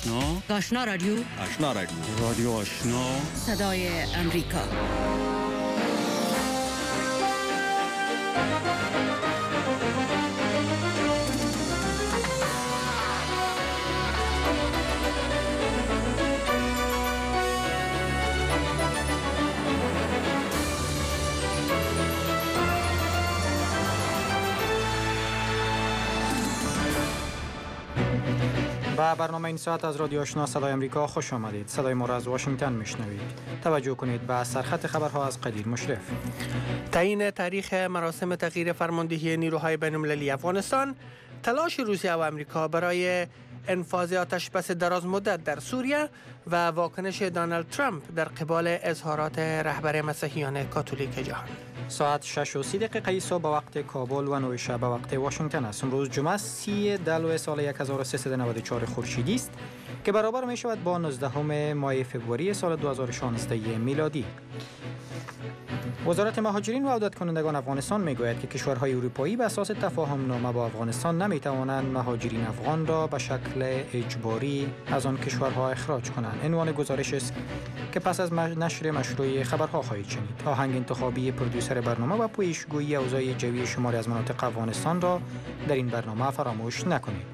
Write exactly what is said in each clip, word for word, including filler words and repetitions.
آشنا آشنا رادیو آشنا رادیو رادیو آشنا صدای امریکا. با برنامه این ساعت از رادیو آشنا صدای امریکا خوش آمدید. صدای ما را از واشنگتن میشنوید. توجه کنید به سرخط خبرها از قدیر مشرف. تعیین تاریخ مراسم تغییر فرماندهی نیروهای بین‌المللی افغانستان، تلاش روسیه و امریکا برای انفاذ آتش بس دراز مدت در سوریه و واکنش دونالد ترامپ در قبال اظهارات رهبر مسیحیان کاتولیک جهان. ساعت شش و سی دقیقه صبح به وقت کابل و نه شب به وقت واشنگتن است. امروز جمعه سی دلو سال هزار و سیصد و نود و چهار خورشیدی است که برابر می شود با نوزدهم ماه فوریه سال دو هزار و شانزده میلادی. وزارت مهاجرین و عودت کنندگان افغانستان میگوید که کشورهای اروپایی به اساس تفاهم نامه با افغانستان نمی توانند مهاجرین افغان را به شکل اجباری از آن کشورها اخراج کنند. عنوان گزارش است که پس از نشر مشروع خبرها خواهید شنید. آهنگ انتخابی پرودوسر برنامه و پویشگویی اوضاع جوی شماری از مناطق افغانستان را در این برنامه فراموش نکنید.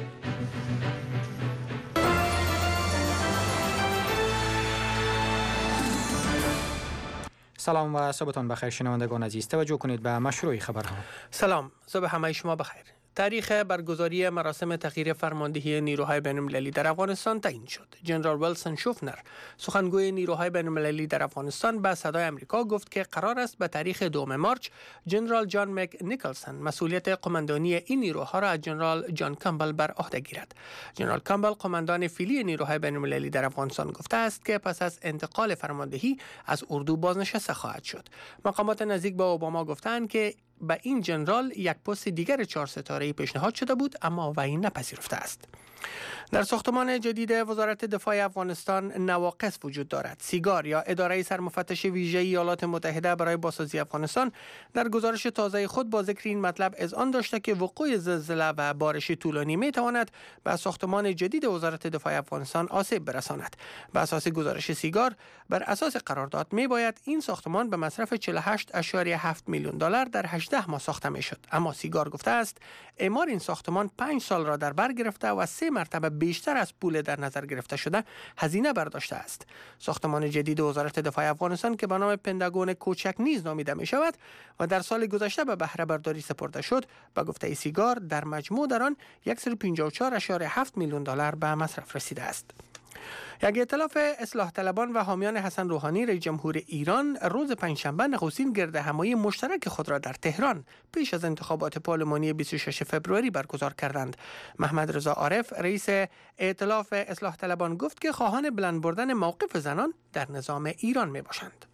سلام و صبحتان بخیر شنوندگان عزیز. توجه کنید به مشروع خبرها. سلام، صبح همه شما بخیر. تاریخ برگزاری مراسم تغییر فرماندهی نیروهای بین‌المللی در افغانستان تعیین شد. جنرال ویلسون شوفنر، سخنگوی نیروهای بین‌المللی در افغانستان، به صدای امریکا گفت که قرار است به تاریخ دوم مارچ جنرال جان مک نیکلسون مسئولیت قماندانی این نیروها را از جنرال جان کامبل بر عهده گیرد. جنرال کامبل قماندان فعلی نیروهای بین‌المللی در افغانستان گفته است که پس از انتقال فرماندهی از اردو بازنشسته خواهد شد. مقامات نزدیک به اوباما گفتند که به این جنرال یک پست دیگر چهار ستاره‌ای پیشنهاد شده بود، اما وی نپذیرفته است. در ساختمان جدید وزارت دفاع افغانستان نواقص وجود دارد. سیگار یا اداره سرمفتش ویژه ایالات متحده برای بازسازی افغانستان در گزارش تازه خود با ذکر این مطلب اذعان داشته که وقوع زلزله و بارش طولانی می تواند به ساختمان جدید وزارت دفاع افغانستان آسیب برساند. بر اساس گزارش سیگار، بر اساس قرارداد می باید این ساختمان به مصرف چهل و هشت اشاریه هفت میلیون دلار در هجده ماه ساخته می شد. اما سیگار گفته است اعمار این ساختمان پنج سال را در بر گرفته و سه مرتبه بیشتر از پول در نظر گرفته شده هزینه برداشته است. ساختمان جدید وزارت دفاع افغانستان که به نام پنتاگون کوچک نیز نامیده می شود و در سال گذشته به بهره برداری سپرده شد، به گفته سیگار در مجموع در آن صد و پنجاه و چهار اشاریه هفت میلیون دلار به مصرف رسیده است. یک ائتلاف اصلاح طلبان و حامیان حسن روحانی رئیس جمهور ایران روز پنجشنبه نخستین گرد همایی مشترک خود را در تهران پیش از انتخابات پارلمانی بیست و شش فوریه برگزار کردند. محمد رضا عارف رئیس ائتلاف اصلاح طلبان گفت که خواهان بلند بردن موقف زنان در نظام ایران می باشند.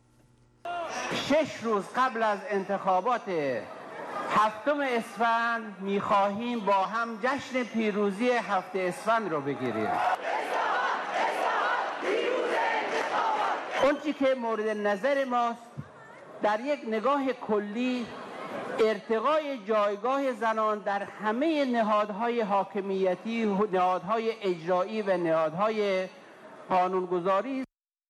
شش روز قبل از انتخابات هفتم اسفند می خواهیم با هم جشن پیروزی هفت اسفند را بگیریم. اون چی که مورد نظر ماست در یک نگاه کلی ارتقای جایگاه زنان در همه نهادهای حاکمیتی، نهادهای اجرایی و نهادهای قانونگذاری.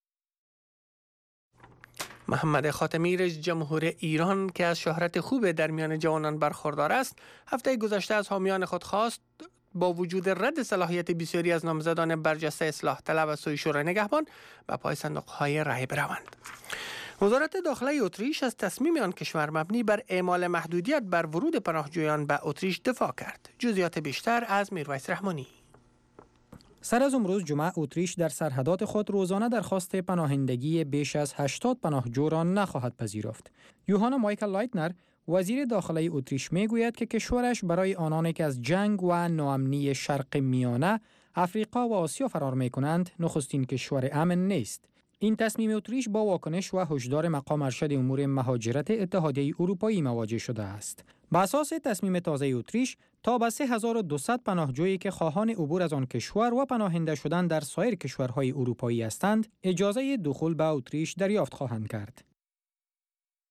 محمد خاتمی رئیس جمهور ایران که از شهرت خوب در میان جوانان برخوردار است، هفته گذشته از حامیان خود خواست با وجود رد صلاحیت بسیاری از نامزدان برجسته اصلاح طلب از سوی شورای نگهبان به پای صندوق‌های رای بروند. وزارت داخله اتریش از تصمیم آن کشور مبنی بر اعمال محدودیت بر ورود پناهجویان به اتریش دفاع کرد. جزئیات بیشتر از میرویس رحمانی. سر از امروز جمعه اتریش در سرحدات خود روزانه درخواست پناهندگی بیش از هشتاد پناهجو را نخواهد پذیرفت. یوهانا مایکل لایتنر وزیر داخله اتریش میگوید که کشورش برای آنانی که از جنگ و ناامنی شرق میانه، افریقا و آسیا فرار میکنند نخستین کشور امن نیست. این تصمیم اتریش با واکنش و هشدار مقام ارشد امور مهاجرت اتحادیه اروپایی مواجه شده است. بر اساس تصمیم تازه اتریش تا به سه هزار و دویست پناهجویی که خواهان عبور از آن کشور و پناهنده شدن در سایر کشورهای اروپایی هستند، اجازه دخول به اتریش دریافت خواهند کرد.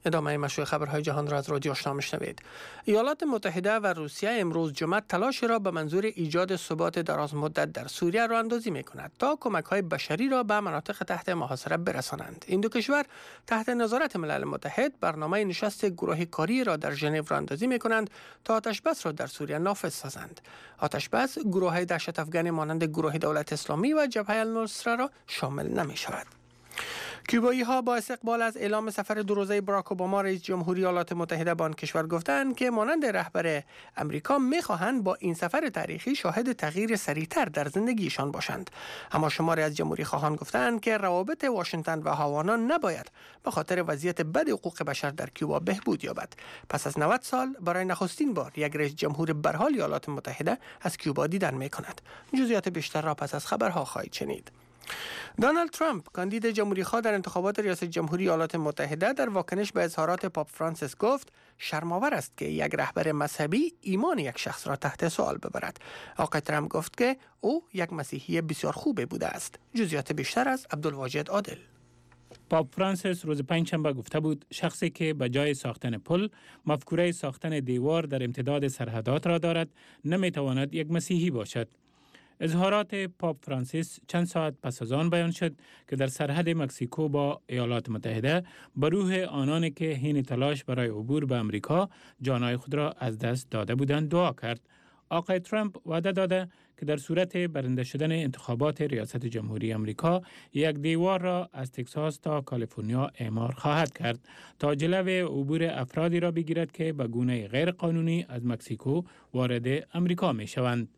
ادامه مشروع خبرهای جهان را از رادیو آشنا میشنوید. ایالات متحده و روسیه امروز جمعه تلاش را به منظور ایجاد ثبات دراز مدت در سوریه راه اندازی می‌کنند تا کمک‌های بشری را به مناطق تحت محاصره برسانند. این دو کشور تحت نظارت ملل متحد برنامه نشست گروه کاری را در ژنو راه اندازی می‌کنند تا آتش‌بس را در سوریه نافذ سازند. آتش‌بس گروه‌های دهشت افغان مانند گروه دولت اسلامی و جبهه النصره را شامل نمی‌شود. کوبایی ها با استقبال از اعلام سفر دو روزه باراک اوباما رئیس جمهوری ایالات متحده به آن کشور گفتند که مانند رهبر امریکا می‌خواهند با این سفر تاریخی شاهد تغییر سریعتر در زندگیشان باشند. اما شماری از جمهوری خواهان گفتند که روابط واشنگتن و هاوانا نباید به خاطر وضعیت بد حقوق بشر در کوبا بهبود یابد. پس از نود سال برای نخستین بار یک رئیس جمهور برحال ایالات متحده از کوبا دیدن می‌کند. جزئیات بیشتر را پس از خبرها خواهید شنید. دونالد ترامپ کاندید جمهوری‌خواه در انتخابات ریاست جمهوری ایالات متحده در واکنش به اظهارات پاپ فرانسیس گفت شرم‌آور است که یک رهبر مذهبی ایمان یک شخص را تحت سوال ببرد. آقای ترامپ گفت که او یک مسیحی بسیار خوبه بوده است. جزئیات بیشتر از عبدالواجد عادل. پاپ فرانسیس روز پنجشنبه گفته بود شخصی که به جای ساختن پل مفکوره ساختن دیوار در امتداد سرحدات را دارد نمیتواند یک مسیحی باشد. اظهارات پاپ فرانسیس چند ساعت پس از آن بیان شد که در سرحد مکزیکو با ایالات متحده به روح آنانی که حین تلاش برای عبور به امریکا جانهای خود را از دست داده بودند دعا کرد. آقای ترامپ وعده داده که در صورت برنده شدن انتخابات ریاست جمهوری امریکا یک دیوار را از تگزاس تا کالیفرنیا اعمار خواهد کرد تا جلو عبور افرادی را بگیرد که به گونه غیر قانونی از مکزیکو وارد امریکا می شوند.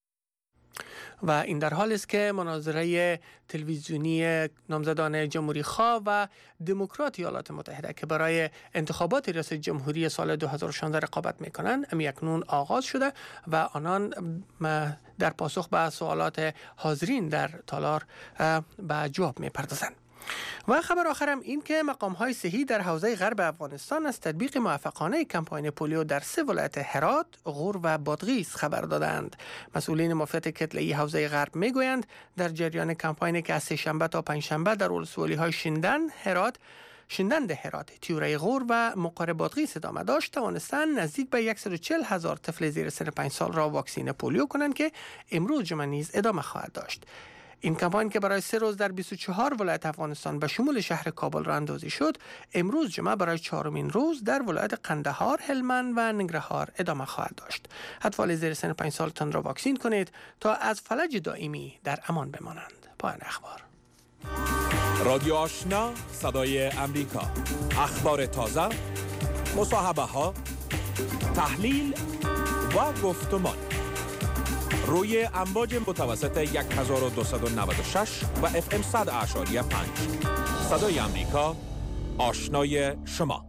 و این در حال است که مناظره تلویزیونی نامزدان جمهوری خواه و دموکرات ایالات متحده که برای انتخابات ریاست جمهوری سال دو هزار و شانزده رقابت میکنند امی اکنون آغاز شده و آنان در پاسخ به سوالات حاضرین در تالار به جواب میپردازند. و خبر آخرم این که مقام‌های صحی در حوزه غرب افغانستان از تطبیق موفقانه کمپاین پولیو در سه ولایت هرات، غور و بادغیس خبر دادند. مسئولین مافیات کتله‌ای حوزه غرب میگویند در جریان کمپاینی که از سه‌شنبه تا پنجشنبه در ولسوالی‌های شیندن، هرات، شیندند هرات، تیوره غور و مقر بادغیس ادامه داشت، توانستند نزدیک به صد و چهل هزار طفل زیر سن پنج سال را واکسین پولیو کنند که امروز جمعه نیز ادامه خواهد داشت. این کمپاین که برای سه روز در بیست و چهار ولایت افغانستان به شمول شهر کابل راه اندازی شد، امروز جمعه برای چهارمین روز در ولایت قندهار، هلمند و ننگرهار ادامه خواهد داشت. اطفال زیر سن پنج سالتان را واکسین کنید تا از فلج دائمی در امان بمانند. پایان اخبار. رادیو آشنا، صدای امریکا. اخبار تازه، مصاحبه ها، تحلیل و گفتمان روی امواج متوسط هزار و دویست و نود و شش و اف ام صد اعشاری پنج. صدای امریکا، آشنای شما.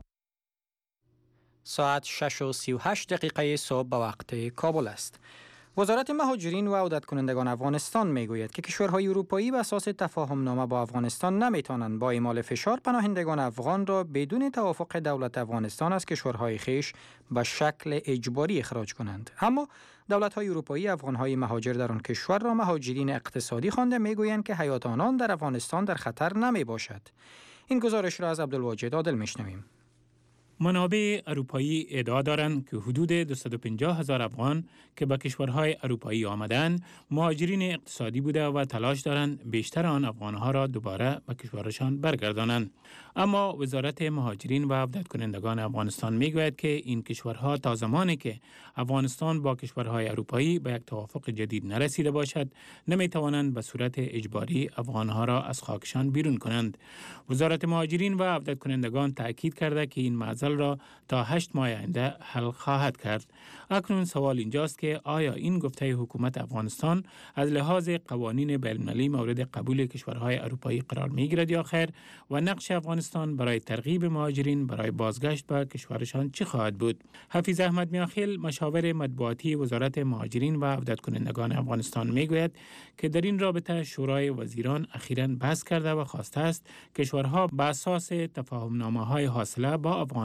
ساعت شش و سی و هشت دقیقه صبح به وقت کابل است. وزارت مهاجرین و عودت کنندگان افغانستان میگوید که کشورهای اروپایی بر اساس تفاهم نامه با افغانستان نمیتوانند با اعمال فشار پناهندگان افغان را بدون توافق دولت افغانستان از کشورهای خویش به شکل اجباری اخراج کنند. اما دولت‌های اروپایی افغان‌های مهاجر در آن کشور را مهاجرین اقتصادی خوانده میگویند که حیات آنان در افغانستان در خطر نمی باشد. این گزارش را از عبدالواجد عادل میشنویم. منابع اروپایی ادعا دارند که حدود دویست و پنجاه هزار افغان که به کشورهای اروپایی آمدند مهاجرین اقتصادی بوده و تلاش دارند بیشتر آن افغانها را دوباره به کشورشان برگردانند. اما وزارت مهاجرین و عودت کنندگان افغانستان میگوید که این کشورها تا زمانی که افغانستان با کشورهای اروپایی به یک توافق جدید نرسیده باشد نمیتوانند به صورت اجباری افغانها را از خاکشان بیرون کنند. وزارت مهاجرین و عودت کنندگان تاکید کرده که این معضل را تا هشت ماه آینده حل خواهد کرد. اکنون سوال اینجاست که آیا این گفته حکومت افغانستان از لحاظ قوانین بین‌المللی مورد قبول کشورهای اروپایی قرار میگیرد یا خیر و نقش افغانستان برای ترغیب مهاجرین برای بازگشت به کشورشان چه خواهد بود؟ حفیظ احمد میاخیل مشاور مطبوعاتی وزارت مهاجرین و عودت کنندگان افغانستان میگوید که در این رابطه شورای وزیران اخیراً بحث کرده و خواسته است کشورها بر اساس تفاهم‌نامه‌های حاصله با افغان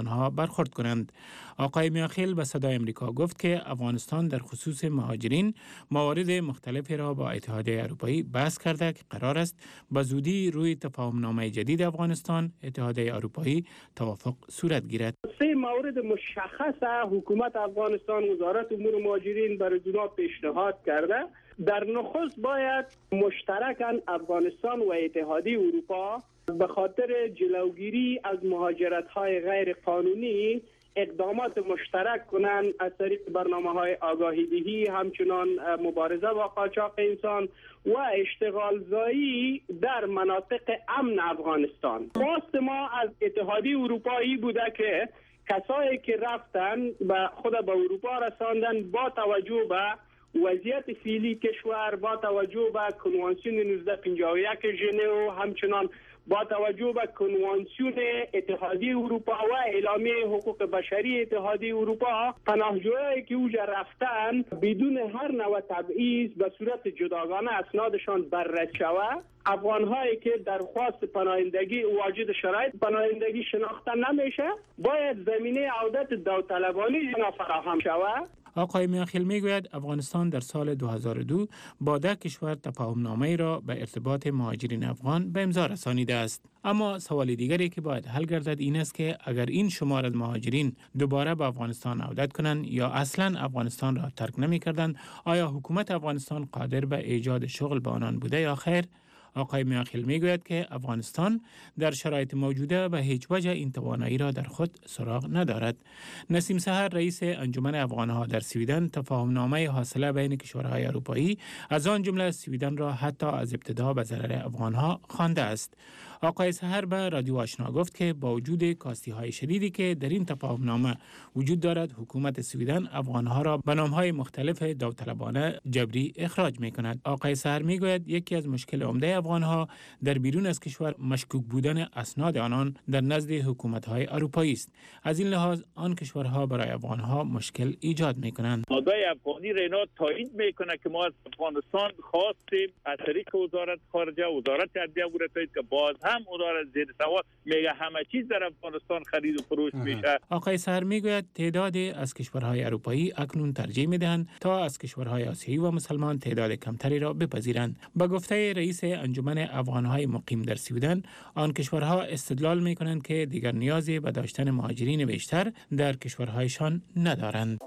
افغانها برخورد کنند. آقای میاخیل به صدای امریکا گفت که افغانستان در خصوص مهاجرین موارد مختلفی را با اتحادیه اروپایی بحث کرده که قرار است به زودی روی تفاهمنامه جدید افغانستان اتحادیه اروپایی توافق صورت گیرد. سه مورد مشخص حکومت افغانستان وزارت امور مهاجرین برای جناب پیشنهاد کرده. در نخست باید مشترکاً افغانستان و اتحادیه اروپا به خاطر جلوگیری از مهاجرت‌های غیر قانونی اقدامات مشترک کنند از طریق برنامه‌های آگاهی دهی، همچنان مبارزه با قاچاق انسان و اشتغال زایی در مناطق امن افغانستان. خواست ما از اتحادیه اروپایی بوده که کسایی که رفتن به خود به اروپا رساندن با توجه به وضعیت فعلی کشور، با توجه به کنوانسیون نوزده پنجاه و یک ژنو، همچنان با توجه به کنوانسیون اتحادیه اروپا و اعلامیه حقوق بشری اتحادیه اروپا، پناهجویانی که اوجا رفتن بدون هر نوع تبعیض به صورت جداگانه اسنادشان بررسی شود. افغان‌هایی که درخواست پناهندگی واجد شرایط پناهندگی شناخته نمیشه، باید زمینه عودت داوطلبانه اینا فراهم شود. آقای میاخیل میگوید افغانستان در سال دو هزار و دو با ده کشور تفاهمنامه را به ارتباط مهاجرین افغان به امضا رسانیده است. اما سوال دیگری که باید حل گردد این است که اگر این شمار از مهاجرین دوباره به افغانستان عودت کنند یا اصلا افغانستان را ترک نمی‌کردند، آیا حکومت افغانستان قادر به ایجاد شغل به آنان بوده یا خیر؟ آقای میاخیل میگوید که افغانستان در شرایط موجوده به هیچ وجه این توانایی را در خود سراغ ندارد. نسیم سحر رئیس انجمن افغانها در سویدن تفاهمنامه حاصله بین کشورهای اروپایی از آن جمله سویدن را حتی از ابتدا به ضرر افغانها خوانده است. آقای سحر به رادیو آشنا گفت که با وجود کاستی های شدیدی که در این تفاهمنامه وجود دارد، حکومت سویدن افغانها را به نام‌های مختلف داوطلبانه جبری اخراج می‌کند. آقای سحر می‌گوید یکی از مشکل عمده افغانها در بیرون از کشور مشکوک بودن اسناد آنان در نزد حکومت‌های اروپایی است. از این لحاظ آن کشورها برای افغانها مشکل ایجاد می‌کنند. نهادهای افغانی را اینا تایید می‌کنه که ما از افغانستان خواستیم از طریق وزارت خارجه، وزارت عدلیه و که باز هم اداره زیر سوال میگه همه چیز در افغانستان خرید و فروش میشه. آقای سحر میگوید تعدادی از کشورهای اروپایی اکنون ترجیح میدهند تا از کشورهای آسیایی و مسلمان تعداد کمتری را بپذیرند. با گفته رئیس انجمن افغانهای مقیم در سویدن، آن کشورها استدلال میکنند که دیگر نیازی به داشتن مهاجرین بیشتر در کشورهایشان ندارند.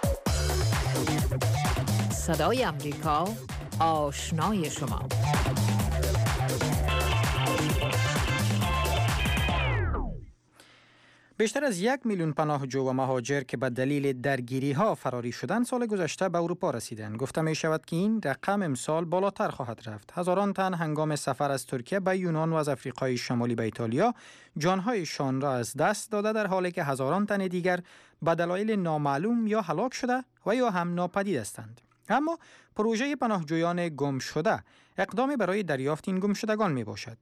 صدای امریکا، آشنای شما. بیشتر از یک میلیون پناهجو و مهاجر که به دلیل درگیری ها فراری شدند سال گذشته به اروپا رسیدند. گفته می شود که این رقم امسال بالاتر خواهد رفت. هزاران تن هنگام سفر از ترکیه به یونان و از افریقای شمالی به ایتالیا جانهایشان را از دست داده، در حالی که هزاران تن دیگر به دلایل نامعلوم یا هلاک شده و یا هم ناپدید هستند. اما پروژه پناهجویان گم شده اقدامی برای دریافت این گمشدگان می باشد.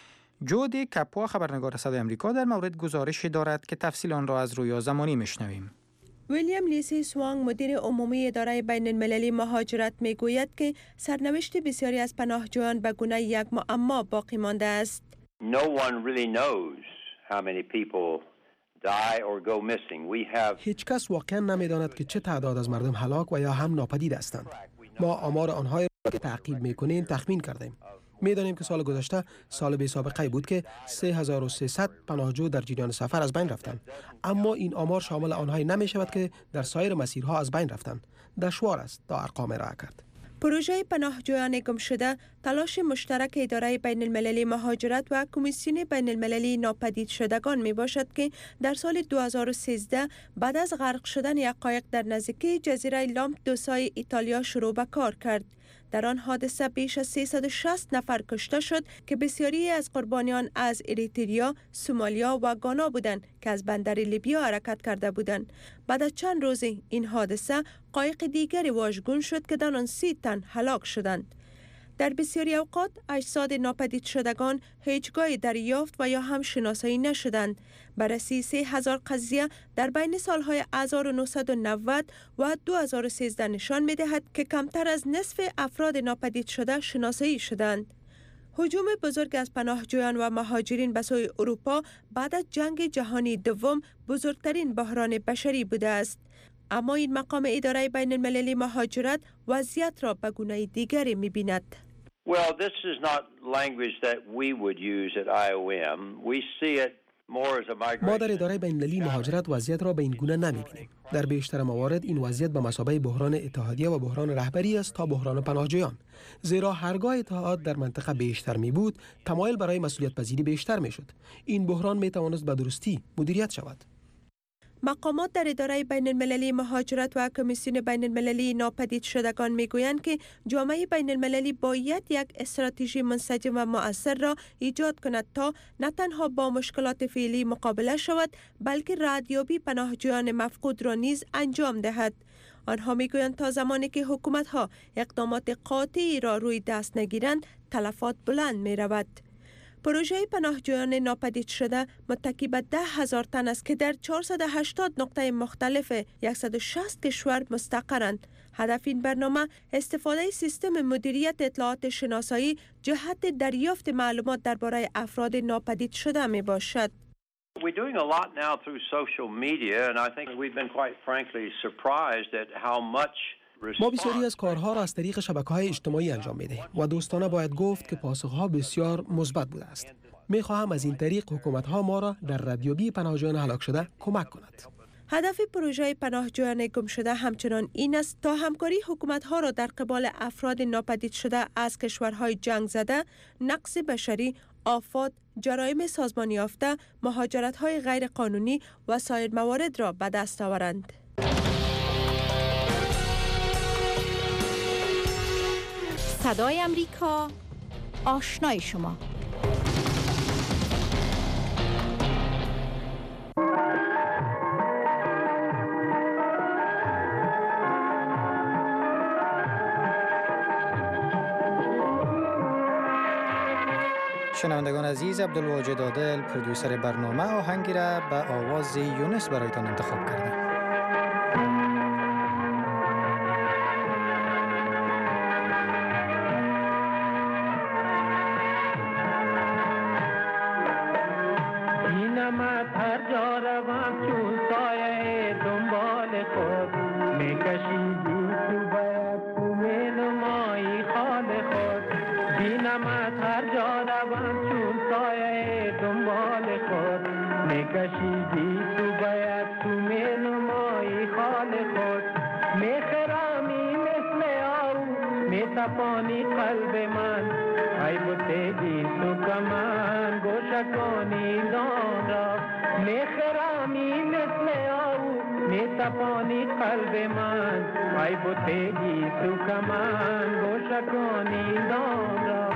جودی کپوا خبرنگار صدای امریکا در مورد گزارشی دارد که تفصیل آن را از رویا زمانی میشنویم. ویلیام لیسی سوانگ مدیر عمومی اداره بین المللی مهاجرت می گوید که سرنوشت بسیاری از پناهجویان به گونه یک معما باقی مانده است. No one really knows how many people die or go missing. We have هیچ کس واقعا نمیداند که چه تعداد از مردم هلاک و یا هم ناپدید هستند. ما آمار آنها را که تعقیب می‌کنیم تخمین کردیم. می‌دانیم که سال گذشته سال بی سابقه بود که سه هزار و سیصد پناهجو در جریان سفر از بین رفتند، اما این آمار شامل آنهایی نمی‌شود که در سایر مسیرها از بین رفتند. دشوار است تا ارقام ارائه کرد. پروژه پناهجویان گم شده تلاش مشترک اداره بین المللی مهاجرت و کمیسیون بین المللی ناپدید شدگان می باشد که در سال دو هزار و سیزده بعد از غرق شدن یک قایق در نزدیکی جزیره لامپدوسای ایتالیا شروع به کار کرد. در آن حادثه بیش از سیصد و شصت نفر کشته شد که بسیاری از قربانیان از اریتریا، سومالیا و گانا بودند که از بندر لیبیا حرکت کرده بودند. بعد از چند روز این حادثه قایق دیگری واژگون شد که در آن سی تن هلاک شدند. در بسیاری اوقات اجساد ناپدید شدگان هیچگاه دریافت و یا هم شناسایی نشدند. بررسی سه هزار قضیه در بین سالهای هزار و نهصد و نود و دو هزار و سیزده نشان می دهد که کمتر از نصف افراد ناپدید شده شناسایی شدند. هجوم بزرگ از پناهجویان و مهاجرین به سوی اروپا بعد از جنگ جهانی دوم بزرگترین بحران بشری بوده است. اما این مقام اداره بین المللی مهاجرت وضعیت را به گونه دیگری می‌بیند. Well, this is not language that we would use at I O M. We see it more as a migration. ما در اداره بین المللی مهاجرت وضعیت را به این گونه نمی‌بینیم. در بیشتر موارد این وضعیت به مثابه بحران اتحادیه و بحران رهبری است تا بحران پناهجویان. زیرا هرگاه اتحاد در منطقه بیشتر می بود، تمایل برای مسئولیت پذیری بیشتر می شد. این بحران می توانست به درستی مدیریت شود. مقامات در اداره بین المللی مهاجرت و کمیسیون بین المللی ناپدید شدگان می گویند که جامعه بین المللی باید یک استراتژی منسجم و مؤثر را ایجاد کند تا نه تنها با مشکلات فعلی مقابله شود، بلکه ردیابی پناهجویان مفقود را نیز انجام دهد. آنها می گویند تا زمانی که حکومت ها اقدامات قاطعی را روی دست نگیرند، تلفات بلند می رود. پروژه پناهجویان ناپدید شده متکی به ده هزار تن است که در چهارصد و هشتاد نقطه مختلف صد و شصت کشور مستقرند. هدف این برنامه استفاده سیستم مدیریت اطلاعات شناسایی جهت دریافت معلومات درباره افراد ناپدید شده می باشد. We're doing a lot now through social media and I think we've been quite frankly surprised at how much ما بسیاری از کارها را از طریق شبکه‌های اجتماعی انجام می‌دهیم و دوستانه باید گفت که پاسخها بسیار مثبت بوده است. می‌خواهم از این طریق حکومت‌ها ما را در ردیابی پناهجویان هلاک شده کمک کند. هدف پروژه پناهجویان گم شده همچنان این است تا همکاری حکومت‌ها را در قبال افراد ناپدید شده از کشورهای جنگ زده، نقص بشری، آفات، جرایم سازمانی یافته، مهاجرت‌های غیر قانونی و سایر موارد را به دست آورند. صدای امریکا، آشنای شما. شنوندگان عزیز، عبدالواجد عادل پرودوسر برنامه آهنگی را به آواز یونس برایتان انتخاب کرده. پانی قلب من ای بودی تو کمان گوشکانی دان را میخرامی مثل آو میتپانی قلب من ای بودی تو کمان گوشکانی دان را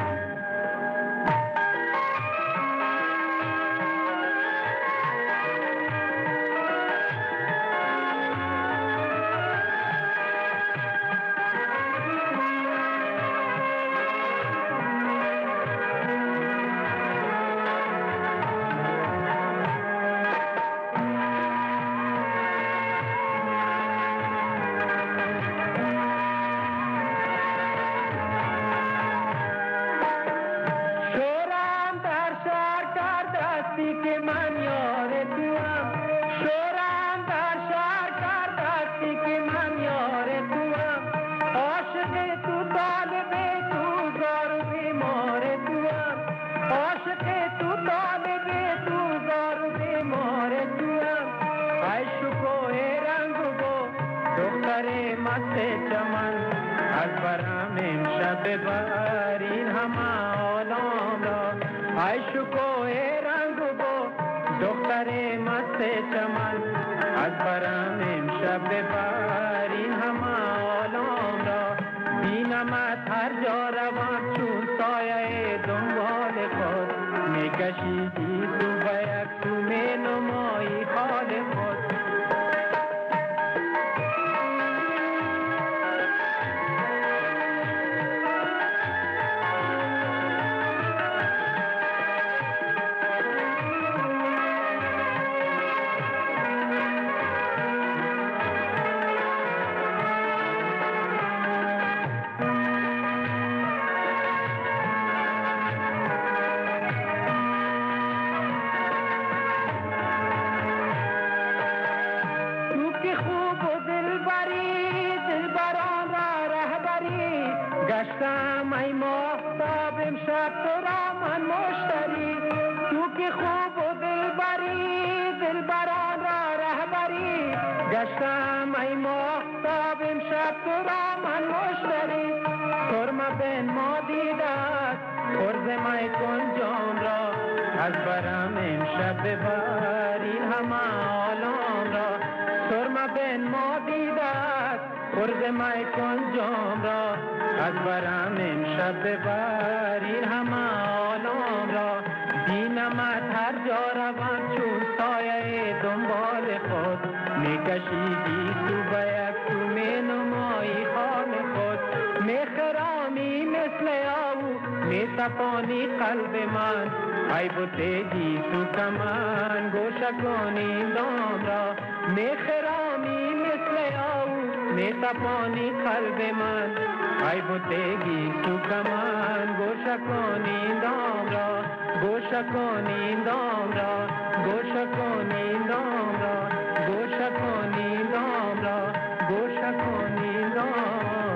گشتم ای ماهتاب امشب تو را من مشتری، تو که خوب و دلبری دلبران را رهبری. گشتم ای ماهتاب امشب تو را من مشتری، سرمه بین ما دیدت عرض می کن جام را، از برم امشب ببر این همه عالم را. سرمه بین ما دیدت عرض می کن جام را، از برم امشب ببر این همه عالم را. دینمت هر جا روم چون سایه دنبال خود، میکشیدی تو به یک تو می نمایی خان خود. میخرامی مثل او میتپانی قلب من، ای بودی تو کمان گوشه کنی دام را. میخرامی مثل او میتپانی قلب من، ای بودی تو کمان گوشه کنی دام را. گوشه کنی دام را، گوشه کنی دام را، گوشه کنی دام را، گوشه کنی دام را.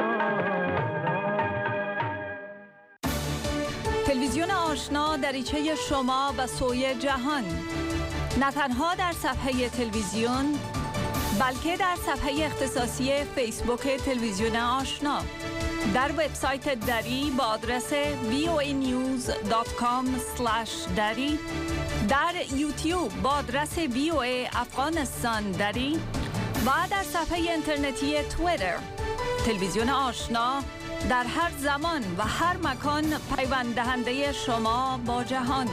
تلویزیون آشنا دریچه شما و سوی جهان، نه تنها در صفحه تلویزیون بلکه در صفحه اختصاصی فیسبوک تلویزیون آشنا، در وبسایت دری با آدرس وی او ای نیوز دات کام اسلش دری، در یوتیوب با آدرس وی او ای افغانستان دری و در صفحه اینترنتی توییتر. تلویزیون آشنا در هر زمان و هر مکان پیوند دهنده شما با جهان.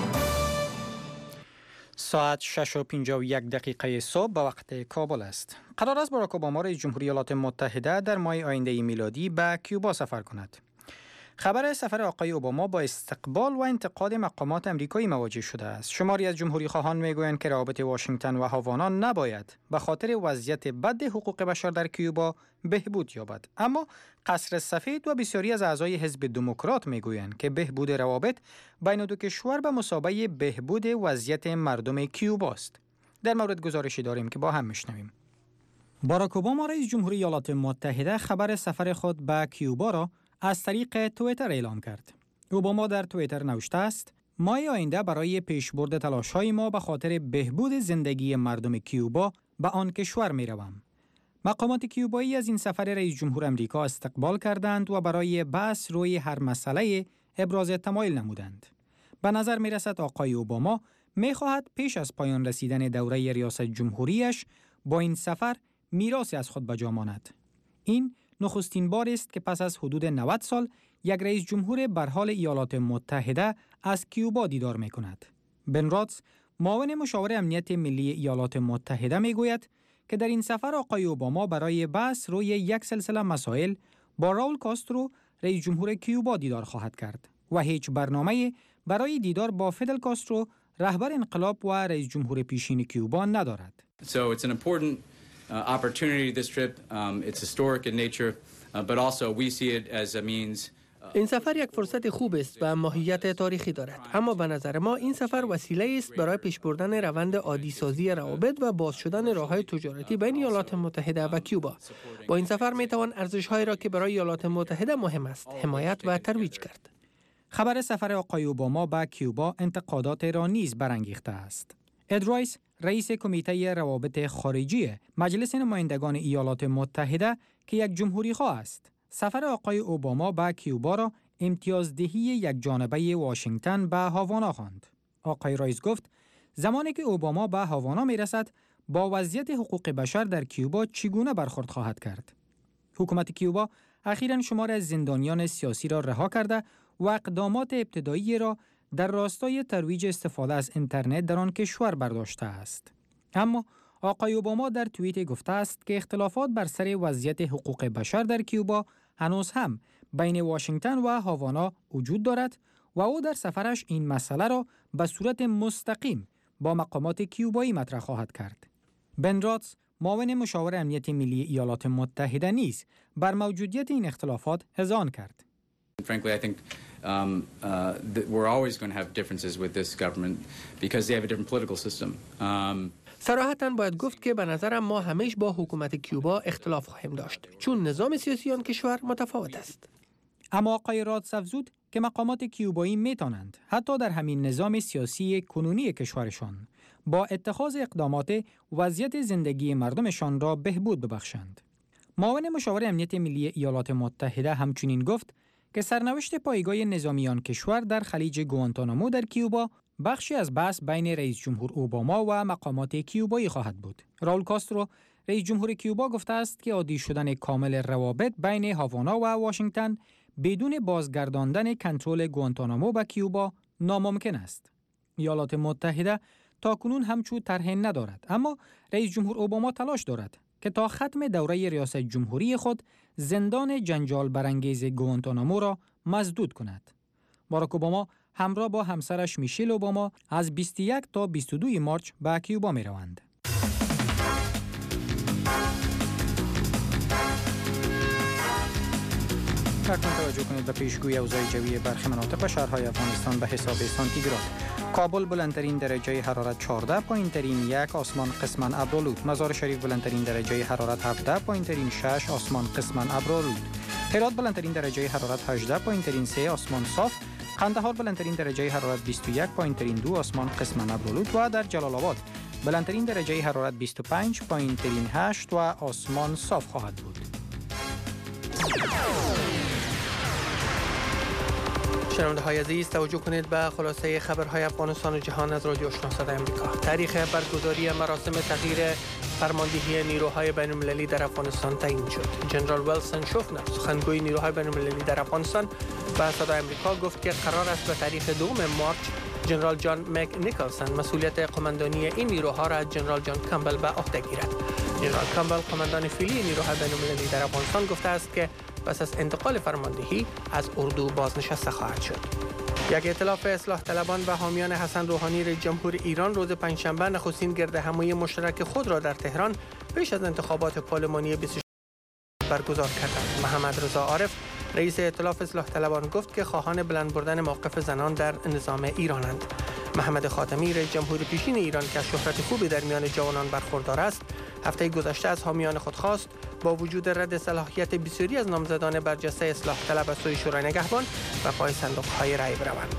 ساعت شش و پنجاه و یک دقیقه صبح به وقت کابل است. قرار است باراک اوباما رئیس جمهوری ایالات متحده در ماه آینده میلادی به کیوبا سفر کند. خبر سفر آقای اوباما با استقبال و انتقاد مقامات امریکایی مواجه شده است. شماری از جمهوری خواهان میگویند که روابط واشنگتن و هاوانا نباید به خاطر وضعیت بد حقوق بشر در کیوبا بهبود یابد. اما قصر سفید و بسیاری از اعضای حزب دموکرات میگویند که بهبود روابط بین دو کشور به مثابه بهبود وضعیت مردم کیوبا است. در مورد گزارشی داریم که با هم میشنویم. باراک اوباما رئیس جمهوری ایالات متحده خبر سفر خود به کیوبا را از طریق توییتر اعلام کرد. اوباما در توییتر نوشته است: ماه آینده برای پیشبرد تلاش‌های ما به خاطر بهبود زندگی مردم کیوبا به آن کشور می‌روم. مقامات کیوبایی از این سفر رئیس جمهور آمریکا استقبال کردند و برای بحث روی هر مسئله ابراز تمایل نمودند. به نظر می‌رسد آقای اوباما می‌خواهد پیش از پایان رسیدن دوره ریاست جمهوریش با این سفر میراثی از خود بجا ماند. این نخستین بار است که پس از حدود نود سال یک رئیس جمهور بر حال ایالات متحده از کیوبا دیدار می‌کند. بن رادز، معاون مشاور امنیت ملی ایالات متحده می‌گوید که در این سفر آقای اوباما برای بحث روی یک سلسله مسائل با راول کاسترو رئیس جمهور کیوبا دیدار خواهد کرد و هیچ برنامه برای دیدار با فیدل کاسترو رهبر انقلاب و رئیس جمهور پیشین کیوبا ندارد. So it's an important uh, opportunity this trip. Um, it's historic in nature, uh, but also we see it as a means. این سفر یک فرصت خوب است و ماهیت تاریخی دارد، اما به نظر ما این سفر وسیله است برای پیش بردن روند عادی سازی روابط و باز شدن راه‌های تجارتی بین ایالات متحده و کیوبا. با این سفر می توان ارزش‌هایی را که برای ایالات متحده مهم است حمایت و ترویج کرد. خبر سفر آقای اوباما به کیوبا انتقادات را نیز برانگیخته است. اد رایس، رئیس کمیته روابط خارجی مجلس نمایندگان ایالات متحده که یک جمهوری‌خواه است، سفر آقای اوباما به کیوبا را امتیازدهی یک جانبه واشنگتن به هاوانا خواند. آقای رایس گفت زمانی که اوباما به هاوانا میرسد با وضعیت حقوق بشر در کیوبا چگونه برخورد خواهد کرد. حکومت کیوبا اخیراً شمار از زندانیان سیاسی را رها کرده و اقدامات ابتدایی را در راستای ترویج استفاده از اینترنت در آن کشور برداشته است. اما آقای اوباما در توییت گفته است که اختلافات بر سر وضعیت حقوق بشر در کیوبا هنوز هم بین واشنگتن و هاوانا وجود دارد و او در سفرش این مسئله را به صورت مستقیم با مقامات کیوبایی مطرح خواهد کرد. بن رادز، معاون مشاور امنیت ملی ایالات متحده نیز بر موجودیت این اختلافات اذعان کرد. Frankly, I think um, uh, that we're always going to have differences with this government because they have a different political system. Um, صراحتاً باید گفت که به نظرم ما همیشه با حکومت کیوبا اختلاف خواهیم داشت چون نظام سیاسی آن کشور متفاوت است. اما آقای رادس افزود که مقامات کیوبایی میتونند حتی در همین نظام سیاسی کنونی کشورشان با اتخاذ اقدامات وضعیت زندگی مردمشان را بهبود ببخشند. معاون مشاور امنیت ملی ایالات متحده همچنین گفت که سرنوشت پایگاه نظامیان کشور در خلیج گوانتانامو در کیوبا بخشی از بحث بین رئیس جمهور اوباما و مقامات کیوبایی خواهد بود. راول کاسترو رئیس جمهور کیوبا گفته است که عادی شدن کامل روابط بین هاوانا و واشنگتن بدون بازگرداندن کنترل گوانتانامو به کیوبا ناممکن است. ایالات متحده تاکنون همچون طرح ندارد، اما رئیس جمهور اوباما تلاش دارد که تا ختم دوره ریاست جمهوری خود زندان جنجال برانگیز گوانتانامو را مسدود کند. باراک اوباما همراه با همسرش میشل اوباما از بیست و یک تا بیست و دو مارچ به کیوبا می روند. اکنون توجه کنید به پیشگویی اوضاع جوی برخی مناطق و شهرهای افغانستان به حساب سانتیگراد. کابل بلندترین درجه حرارت چهارده، پایینترین یک، آسمان قسماً ابرآلود. مزار شریف بلندترین درجه حرارت هفده، پایینترین شش، آسمان قسماً ابرآلود. هرات بلندترین درجه حرارت هجده، پایینترین سه، آسمان صاف. قندهار بلندترین درجه حرارت بیست و یک، پایینترین دو، آسمان قسماً ابرآلود و در جلال آباد بلندترین درجه حرارت بیست و پنج، پایینترین هشت و آسمان صاف خواهد بود. شنونده های عزیز، توجه کنید به خلاصه خبرهای افغانستان و جهان از رادیو آشنا صدای آمریکا. تاریخ برگزاری مراسم تغییر فرماندهی نیروهای بین المللی در افغانستان تعیین شد. جنرال ویلسون شوفنر، سخنگوی نیروهای بین المللی در افغانستان، به صدای آمریکا گفت که قرار است به تاریخ دوم مارچ جنرال جان مک نیکلسون مسئولیت قماندانی این نیروها را از جنرال جان کامبل به عهده گیرد. جنرال کامبل، قماندان فعلی نیروهای بین المللی در افغانستان، گفته است که پس از انتقال فرماندهی از اردو بازنشسته خواهد شد. یک ائتلاف اصلاح طلبان و حامیان حسن روحانی رئیس جمهور ایران روز پنجشنبه نخستین گرد همایی مشترک خود را در تهران پیش از انتخابات پارلمانی بیست و شش برگزار کردند. محمد رضا عارف، رئیس ائتلاف اصلاح طلبان، گفت که خواهان بلند بردن موقف زنان در نظام ایرانند. محمد خاتمی، رئیس جمهور پیشین ایران که از شهرت خوبی در میان جوانان برخوردار است، هفته گذشته از حامیان خود خواست با وجود رد صلاحیت بسیاری از نامزدان برجسته اصلاح طلب از سوی شورای نگهبان و پای صندوق‌های رای بروند.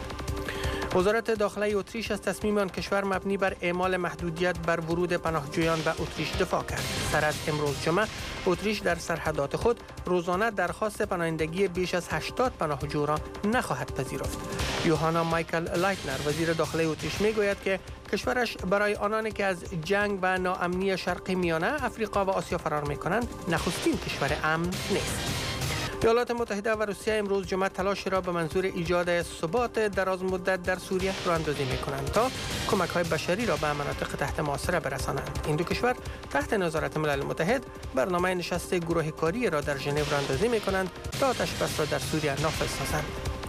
وزارت داخله اتریش از تصمیم آن کشور مبنی بر اعمال محدودیت بر ورود پناهجویان به اتریش دفاع کرد. سر از امروز جمعه اتریش در سرحدات خود روزانه درخواست پناهندگی بیش از هشتاد پناهجو را نخواهد پذیرفت. یوهانا مایکل لایتنر، وزیر داخله اتریش، میگوید که کشورش برای آنانی که از جنگ و ناامنی شرقی میانه، افریقا و آسیا فرار میکنند نخستین کشور امن نیست. ایالات متحده و روسیه امروز جمعه تلاش را به منظور ایجاد ثبات دراز مدت در سوریه راهاندازی می‌کنند تا کمک‌های بشری را به مناطق تحت محاصره برسانند. این دو کشور تحت نظارت ملل متحد برنامه نشست گروه کاری را در ژنو راهاندازی می‌کنند تا آتش بس را در سوریه نافذ سازند.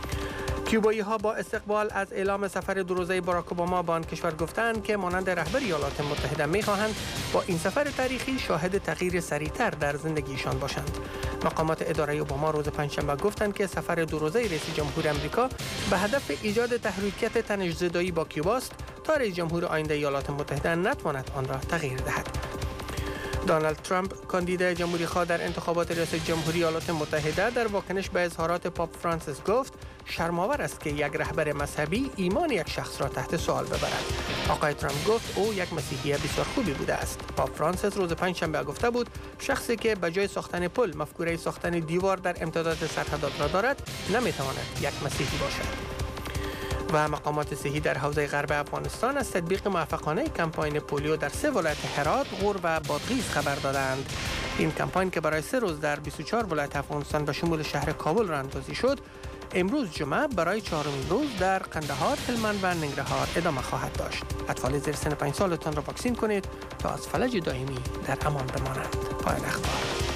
کیوبایی ها با استقبال از اعلام سفر دو روزه باراک اوباما به آن کشور گفتند که مانند رهبر ایالات متحده می‌خواهند با این سفر تاریخی شاهد تغییر سریعتر در زندگیشان باشند. مقامات اداره اوباما روز پنجشنبه گفتند که سفر دو روزه رئیس جمهور آمریکا به هدف ایجاد تحریکات تنش‌زدایی با کیوبا است تا رئیس جمهور آینده ایالات متحده نتواند آن را تغییر دهد. دونالد ترامپ، کاندیدای جمهوری‌خواه در انتخابات ریاست جمهوری ایالات متحده، در واکنش به اظهارات پاپ فرانسیس گفت شرم‌آور است که یک رهبر مذهبی ایمان یک شخص را تحت سوال ببرد. آقای ترامپ گفت او یک مسیحی بسیار خوبی بوده است. پاپ فرانسیس روز پنجشنبه گفته بود شخصی که به جای ساختن پل مفکوره ساختن دیوار در امتداد سرحدات را دارد نمیتواند یک مسیحی باشد. و مقامات صحی در حوزه غرب افغانستان از تطبیق موفقانه کمپاین پولیو در سه ولایت هرات، غور و بادغیس خبر دادند. این کمپاین که برای سه روز در بیست و چهار ولایت افغانستان به شمول شهر کابل راهاندازی شد، امروز جمعه برای چهارمین روز در قندهار، هلمند و ننگرهار ادامه خواهد داشت. اطفال زیر سن پنج سالتان را واکسین کنید تا از فلج دائمی در امان بمانند. پایان اخبار.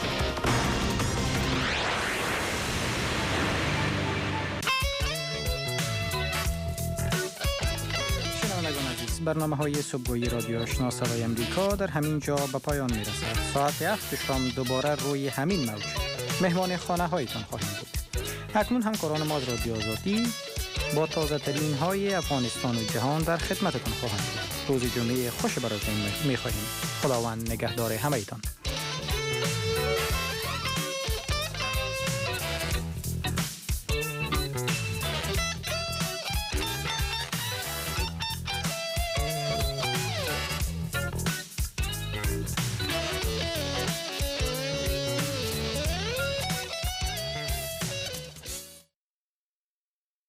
برنامه های صبحگاهی رادیو آشنا صدای آمریکا در همین جا به پایان می رسد. ساعت هفت شام دوباره روی همین موج مهمان خانه هایتان خواهیم بود. اکنون همکاران ما از رادیو آزادی با تازه ترین های افغانستان و جهان در خدمتتان خواهند بود. روز جمعه خوش براتون می خواهیم. خداوند نگهدار همه ایتان.